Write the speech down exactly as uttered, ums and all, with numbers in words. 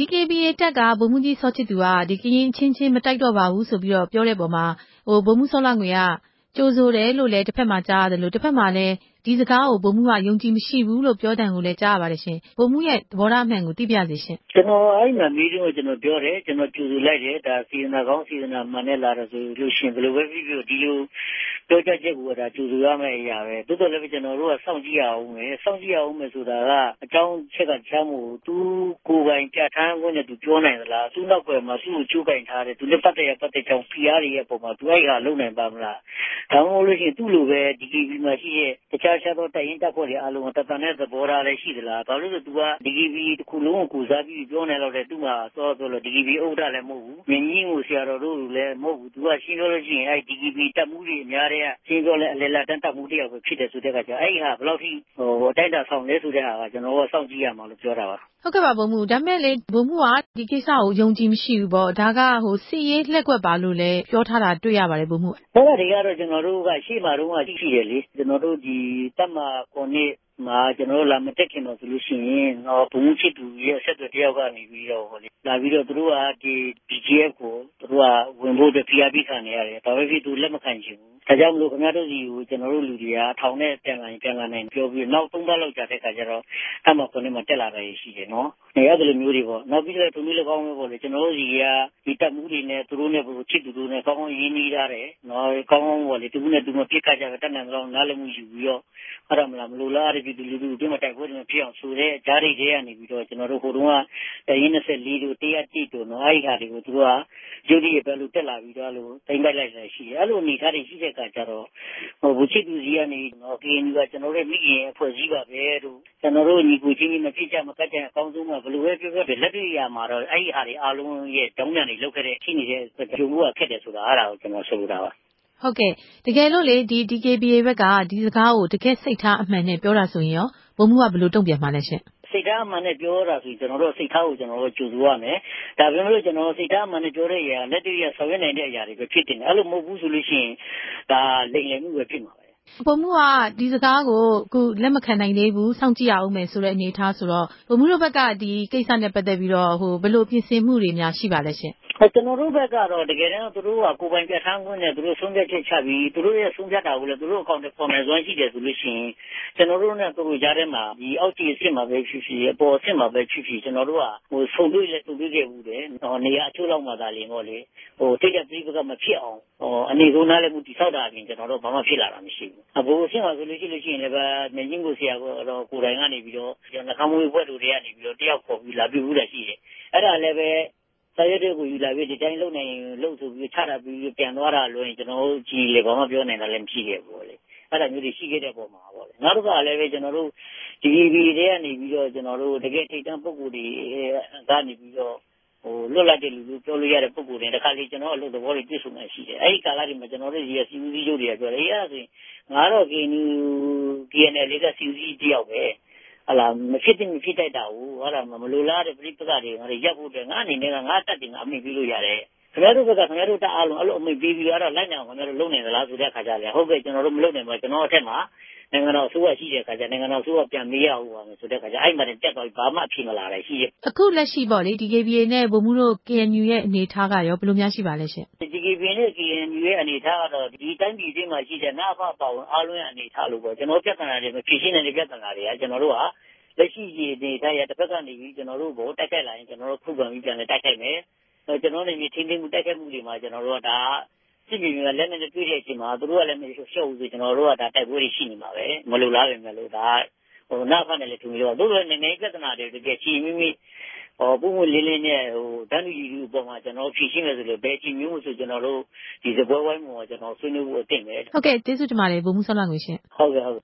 D K B A တက်ကဗိုလ်မှူးကြီးစောချစ်သူကဒီကရင်ချင်းချင်းမတိုက်တော့ပါဘူးဆိုပြီးတော့ပြောတဲ့ပုံမှာဟိုဗိုလ်မှူးစောလှငွေကကြိုဆိုတယ်လို့လည်းတစ်ဖက်မှာကြားရတယ်လို့တစ်ဖက်မှာလည်းဒီစကားကိုဗိုလ်မှူးကယုံကြည်မရှိဘူးလို့ပြောတဲ့ကိုလည်းကြားရပါတယ်ရှင်ဗိုလ်မှူးရဲ့သဘောထားအမှန်ကိုသိပြစေရှင်ကျွန်တော်အဲ့မှာမီးတင်းကိုကျွန်တော်ပြောတယ်ကျွန်တော်ကြိုဆိုလိုက်တယ်ဒါစီဇနာကောင်းစီဇနာမှန်နဲ့လာတော့ဆိုလို့ရှင်ဘယ်လိုပဲဖြစ်ဖြစ်ဒီလိုပြောကြချက်ကိုဒါကြိုဆိုရမယ့်အရာပဲတိုးတော်လည်းကျွန်တော်တို့ကစောင့်ကြည့်ရအောင်မယ်စောင့်ကြည့်ရအောင်မယ်ဆိုတာကအကြောင်းချက်ကချမ်းမှုသူကိုယ်ပိုင်ပြဋ္ဌာန်းခွင့်နဲ့သူပြောနိုင်သလားသူ့နောက်ွယ်မှာသူ့ကိုချိုးကင်ထားတယ်သူလည်းပတ်သက်ရပတ်သက်ကြောင်း P R ရဲ့ပုံမှာသူအဲ့ဟာလုံနိုင်ပါမလားဒါမှမဟုတ်လို့ရှိရင်သူ့လိုပဲ D K B မှာရှိတဲ့တခြားခြားသောတိုင်ရင်တက်ဖွဲ့တွေအားလုံးတတန်တဲ့သဘောထားလည်းရှိသလားဘာလို့လဲသူက D K B တစ်ခုလုံးကိုကိုစားပြီးပြောနေတော့တယ်သူ့မှာစောစောလို့ D K B ဥဒ္ဒလည်းမဟုတ်ဘူးမြင်းကြီးကိုဆရာတော်တို့လည်းမဟုတ်ဘူးသူကရှင်းလို့လို့ရှိရင်အဲ့ D K B တက်မှုတွေအများတဲ့ရှင်းပြောလဲအလေလာတန်းတက်မှုတယောက်ပဲဖြစ်တယ်ဆိုတဲ့အခါကျအဲ့ဟာဘယ်လောက်ထိဟိုအတိုင်းတာဆောင်လဲဆိုတဲ့ဟာကကျွန်တော်ကစောင့်ကြည့်ရမှာလို့ပြောတာပါဟုတ်ကဲ့ပါဗိုလ်မှူးဒါပေမဲ့လေဗိုလ်မှူးကဒီကိစ္စကိုယုံကြည်မရှိဘူးပေါ့ဒါကဟိုစစ်ရေးလှက်ကွက်ပါလို့လည်းပြောထားတာတွေ့ရပါတယ်ဗိုလ်မှူးအဲ့ဒါတွေကတော့ကျွန်တော်တို့ကရှေ့မှာတော့ရှိရှိတယ်လေကျွန်တော်တို့ဒီတပ်မကွန်နစ်မှာကျွန်တော်တို့လာမတက်ခင်တော့ဆိုလို့ရှိရင်တော့ဘုံချစ်သူရဲ့ဆက်သွယ်တယောက်ကနေပြီးတော့ဟိုလေလာပြီးတော့သူတို့ကဒီ D G F ကိုသူတို့ကဝင်ဖို့ဖိအားပေးခံနေရတယ်ဒါပေမဲ့သူလက်မခံချင်ဘူးဒါကြောင့်မလို့ခင်ဗျားတို့စီကိုကျွန်တော်တို့လူတွေကထောင်နဲ့ပြန်လာရင်ပြန်လာနိုင်ပြောပြီးနောက်သုံးပတ်လောက်ကြာတဲ့ခါကျတော့တပ်မကွန်နစ်မှာတက်လာတယ်ရှိတယ်နော်နေရာတွေမျိုးတွေပေါ့နောက်ပြီးတော့သူမျိုးလည်းကောင်းပဲပေါ့လေကျွန်တော်တို့စီကဒီတပ်မှုတွေနဲ့သူတို့နဲ့ဘုချစ်သူတို့နဲ့ကောင်းကောင်းရင်းနှီးထားတယ်နော်ကောင်းကောင်းပေါ့လေသူနဲ့သူမပြစ်ခတ်ကြပဲတက်နိုင်တော့နားလည်မှုယူပြီးတော့အဲ့ဒါမလားမလို့လားဒီလူလူတွေမတိုက်ပွဲတွေဖြစ်အောင်ဆိုတဲ့ဂျားတွေတွေကနေပြီးတော့ကျွန်တော်တို့ဟိုတုန်းကတရင်၂၄တို့တရာတိတို့နော်အဲ့ဒီဟာတွေကိုသူကရုပ်ရည်ပဲလို့တက်လာပြီးတော့လို့တိုင်းပိုက်လိုက်လည်းရှိတယ်အဲ့လိုအနေထားတွေရှိတဲ့အခါကျတော့ဟိုဘုချစ်သူစီကနေနော် K N U ကကျွန်တော်တို့မိခင်အဖွဲ့စည်းပါပဲလို့ကျွန်တော်တို့ညီကိုချင်းကြီးမဖြစ်ကြမကတ်ကြအကောင်းဆုံးကဘယ်လိုပဲပြောပြောလက်တွေ့ရမှာတော့အဲ့ဒီဟာတွေအားလုံးရဲ့တောင်းပန်တွေလောက်ခဲ့တဲ့ရှိနေတဲ့ဂျုံမှုကခက်တယ်ဆိုတာအဲ့ဒါကိုကျွန်တော်ဆိုလိုတာပါဟုတ်ကဲ့တကယ်လို့လေဒီ D K B A ဘက်ကဒီစကားကိုတကယ်စိတ်ထားအမှန်နဲ့ပြောတာဆိုရင်ရောဘုံမှုကဘယ်လိုတုံ့ပြန်မှာလဲရှင်စိတ်ထားအမှန်နဲ့ပြောတာဆိုရင်ကျွန်တော်တို့စိတ်ထားကိုကျွန်တော်တို့ကြိုဆိုရမယ်ဒါပေမဲ့လို့ကျွန်တော်စိတ်ထားအမှန်နဲ့ပြောတဲ့အရာလက်တွေ့ရဆောင်ရွက်နိုင်တဲ့အရာတွေပဲဖြစ်တယ်အဲ့လိုမဟုတ်ဘူးဆိုလို့ရှိရင်ဒါလိမ်လည်မှုပဲဖြစ်မှာပဲဗိုလ်မှူးကဒီစကားကိုအခုလက်မခံနိုင်သေးဘူးစောင့်ကြည့်ရအောင်မယ်ဆိုတဲ့အနေအထားဆိုတော့ဗိုလ်မှူးတို့ဘက်ကဒီကိစ္စနဲ့ပတ်သက်ပြီးတော့ဟိုဘယ်လိုပြင်ဆင်မှုတွေများရှိပါလဲရှင်ကျွန်တော်တို့ဘက်ကတော့တကယ်တမ်းသူတို့ကကိုယ်ပိုင်ပြဋ္ဌာန်းခွင့်နဲ့သူတို့ဆုံးဖြတ်ချက်ချပြီးသူတို့ရဲ့ဆုံးဖြတ်တာကိုလည်းသူတို့အကောင့်တွေပေါ်မယ်စွမ်းရှိတယ်ဆိုလို့ရှိရင်ကျွန်တော်တို့နဲ့သူတို့ကြားထဲမှာဒီအောက်ခြေအဆင့်မှာပဲဖြစ်ဖြစ်အပေါ်အဆင့်မှာပဲဖြစ်ဖြစ်ကျွန်တော်တို့ကဟိုဆုံတွေ့လဲဆုံတွေ့ခဲ့ဘူးတယ်နေရာအချို့လောက်မှသာလျှင်ပေါ့လေဟိုတိတ်တဲ့ပြည်ပကမဖြစ်အောင်ဟိုအနေဆုံးနားလည်းမှုတိဆောက်တာအပြင်ကျွန်တော်တို့ဘာမှဖြစ်လာတာမရှိဘူးအပေါ်အဆင့်မှာဆိုလို့ရှိလို့ရှိရင်လည်းပဲနေချင်းကိုဆရာကတော့ကိုယ်တိုင်ကနေပြီးတော့ကျွန်တော်နှာခေါင်းမွေးဘွက်တို့တွေကနေပြီးတော့တယောက်ခေါ်ပြီးလာပြီးဘူးတာရှိတယ်အဲ့ဒါလည်းပဲဆရာတို့ကိုယူလာပြီးဒီတိုင်းလုံနိုင်လုံဆိုပြီးချတာပြီးပြန်သွားတာလို့ရင်ကျွန်တော်တို့ကြည်လေဘာမှပြောနိုင်တာလည်းမရှိခဲ့ဘူးပေါ့လေအဲ့ဒါမျိုးတွေရှိခဲ့တဲ့ပုံမှာပေါ့လေနောက်တစ်ခါလည်းပဲကျွန်တော်တို့ D K B တွေကနေပြီးတော့ကျွန်တော်တို့တကယ်ထိတ်တန့်ပုံကိုယ်တွေကနေပြီးတော့ဟိုလွတ်လပ်တဲ့လူလူပြောလို့ရတဲ့ပုံကိုယ်တွေတခါလေကျွန်တော်အလုပ်သဘောတွေပြည့်စုံနေရှိတယ်အဲ့ဒီကာလတွေမှာကျွန်တော်တို့ဒီစီဦးစီးချုပ်တွေကပြောတယ်အဲ့ဒါဆိုရင်ငါတော့ K N U K N L ကစီဦးစီးတယောက်ပဲဟလာမဖြစ်တင်မဖြစ်တတ်တာဘူးဟလာမလိုလားတဲ့ပြိပကတွေငါရပ်ဖို့တဲ့ငါအနေနဲ့ကငါတက်တင်ငါအမိပြီးလို့ရတယ်ခင်ဗျားတို့ကခင်ဗျားတို့တအားလုံးအဲ့လိုအမိပြီးပြီးတော့လိုက်နိုင်အောင်ခင်ဗျားတို့လုပ်နေသလားဆိုတဲ့အခါကျလည်းဟုတ်ကဲ့ကျွန်တော်တို့မလုပ်နိုင်ပါကျွန်တော်အထက်မှာနိုင်ငံတော်အစိုးရရှိတဲ့အခါကျနိုင်ငံတော်အစိုးရပြန်မေးရအောင်ပါမယ်ဆိုတဲ့အခါကျအဲ့မှာတက်သွားပြီးဘာမှအဖြစ်မလာတယ်ရှိရဲ့အခုလက်ရှိပေါ့လေ D K B A နဲ့ဗိုလ်မှူးတို့ K N U ရဲ့အနေထားကရောဘယ်လိုများရှိပါလဲရှင် D K B A နဲ့ K N U ရဲ့အနေထားကတော့ဒီတိုင်းပြည်ချင်းမှာရှိတဲ့နာဖပါဝင်အားလုံးရဲ့အနေထားလို့ပေါ့ကျွန်တော်ပြဿနာတွေမဖြေရှင်းနိုင်တဲ့ပြဿနာတွေကကျွန်တော်တို့ဟာလက်ရှိရည်နေတဲ့ရတစ်ဖက်ကနေပြီးကျွန်တော်တို့ကိုတိုက်ခိုက်လာရင်ကျွန်တော်တို့ခုခံပြီးပြန်လဲတိုက်ခိုက်မယ်ကျွန်တော်တို့နေချင်းချင်းမှုတိုက်ခိုက်မှုတွေမှာကျွန်တော်တို့ကဒါစစ်မြေပြင်ကလက်နဲ့တွေ့တဲ့အချိန်မှာသူတို့ကလည်းမရှုပ်ရှုပ်ဘူးဆိုကျွန်တော်တို့ကဒါတိုက်ပွဲတွေရှိနေမှာပဲမလိုလားပဲမလို့ဒါဟိုနောက်ကနေလည်းထူပြီးတော့တို့လည်းနေနေပြဿနာတွေတကယ်ချီမိမိဟောပုံမလေးလေးနဲ့ဟိုတန်းလူကြီးလူပေါ်မှာကျွန်တော်ဖြည့်ရှင်းမယ်ဆိုလို့ဘယ်ချီမျိုးဆိုကျွန်တော်တို့ဒီစပွဲဝိုင်းမှာကျွန်တော်ဆွေးနွေးဖို့အသင့်ပဲဟုတ်ကဲ့ကျေးဇူးတင်ပါတယ်ဗိုလ်မှူးဆောင်းလာငွေရှင်ဟုတ်ကဲ့ဟုတ်